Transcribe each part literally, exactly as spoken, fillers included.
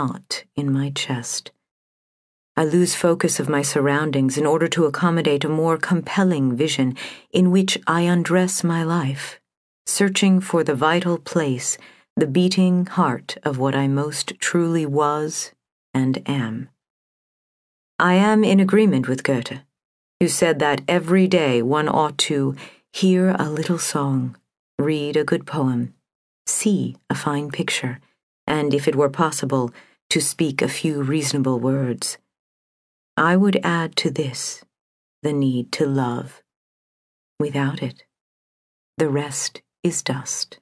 knot in my chest. I lose focus of my surroundings in order to accommodate a more compelling vision in which I undress my life, searching for the vital place, the beating heart of what I most truly was and am. I am in agreement with Goethe, who said that every day one ought to hear a little song, read a good poem, see a fine picture, and, if it were possible, to speak a few reasonable words. I would add to this the need to love. Without it, the rest is dust.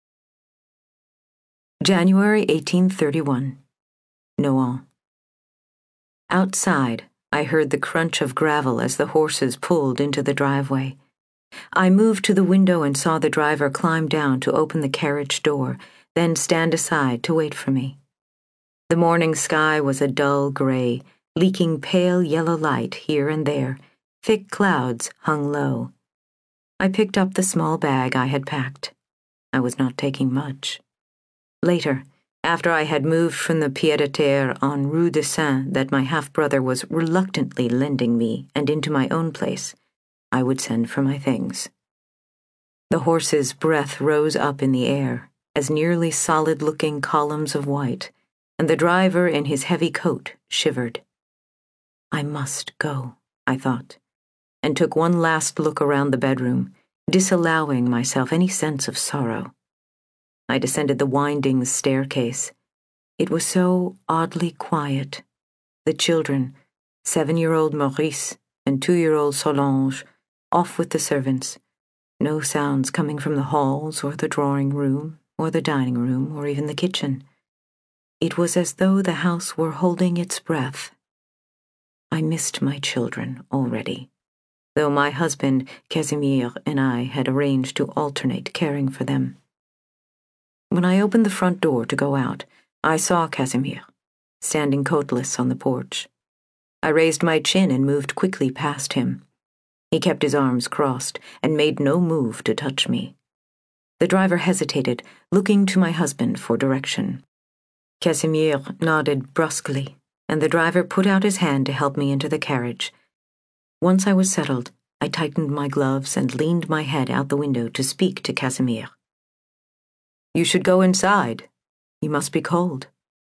January eighteen thirty-one. Nohant. Outside, I heard the crunch of gravel as the horses pulled into the driveway. I moved to the window and saw the driver climb down to open the carriage door, then stand aside to wait for me. The morning sky was a dull gray, leaking pale yellow light here and there. Thick clouds hung low. I picked up the small bag I had packed. I was not taking much. Later, after I had moved from the pied-à-terre on Rue de Seine that my half-brother was reluctantly lending me and into my own place, I would send for my things. The horse's breath rose up in the air as nearly solid-looking columns of white, and the driver in his heavy coat shivered. I must go, I thought, and took one last look around the bedroom, disallowing myself any sense of sorrow. I descended the winding staircase. It was so oddly quiet. The children, seven-year-old Maurice and two-year-old Solange, off with the servants. No sounds coming from the halls or the drawing room or the dining room or even the kitchen. It was as though the house were holding its breath. I missed my children already, though my husband, Casimir, and I had arranged to alternate caring for them. When I opened the front door to go out, I saw Casimir, standing coatless on the porch. I raised my chin and moved quickly past him. He kept his arms crossed and made no move to touch me. The driver hesitated, looking to my husband for direction. Casimir nodded brusquely, and the driver put out his hand to help me into the carriage. Once I was settled, I tightened my gloves and leaned my head out the window to speak to Casimir. "You should go inside. You must be cold."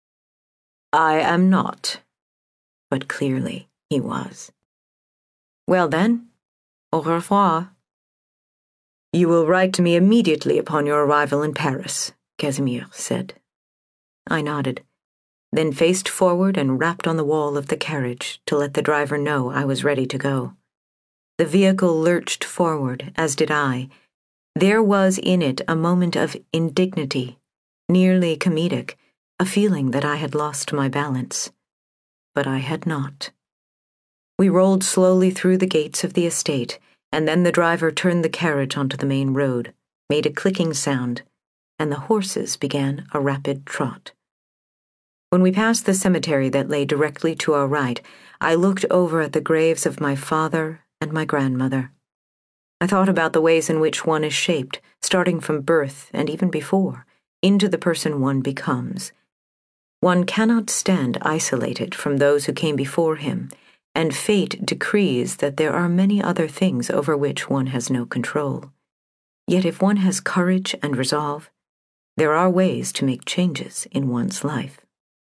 "I am not." But clearly he was. "Well then, au revoir." "You will write to me immediately upon your arrival in Paris," Casimir said. I nodded, then faced forward and rapped on the wall of the carriage to let the driver know I was ready to go. The vehicle lurched forward, as did I. There was in it a moment of indignity, nearly comedic, a feeling that I had lost my balance. But I had not. We rolled slowly through the gates of the estate, and then the driver turned the carriage onto the main road, made a clicking sound, and the horses began a rapid trot. When we passed the cemetery that lay directly to our right, I looked over at the graves of my father and my grandmother. I thought about the ways in which one is shaped, starting from birth and even before, into the person one becomes. One cannot stand isolated from those who came before him, and fate decrees that there are many other things over which one has no control. Yet if one has courage and resolve, there are ways to make changes in one's life.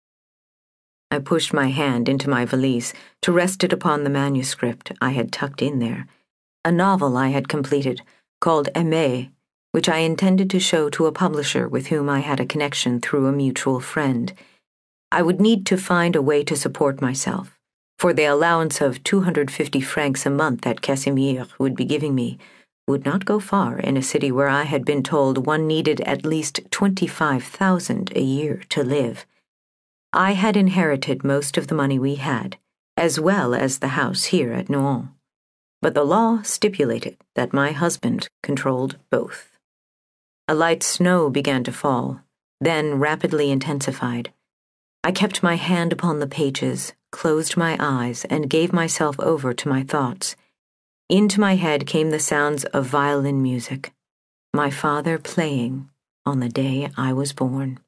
I pushed my hand into my valise to rest it upon the manuscript I had tucked in there, a novel I had completed called Aimé, which I intended to show to a publisher with whom I had a connection through a mutual friend. I would need to find a way to support myself, for the allowance of two hundred fifty francs a month that Casimir would be giving me would not go far in a city where I had been told one needed at least twenty-five thousand a year to live. I had inherited most of the money we had, as well as the house here at Nohant, but the law stipulated that my husband controlled both. A light snow began to fall, then rapidly intensified. I kept my hand upon the pages, closed my eyes, and gave myself over to my thoughts. Into my head came the sounds of violin music, my father playing on the day I was born.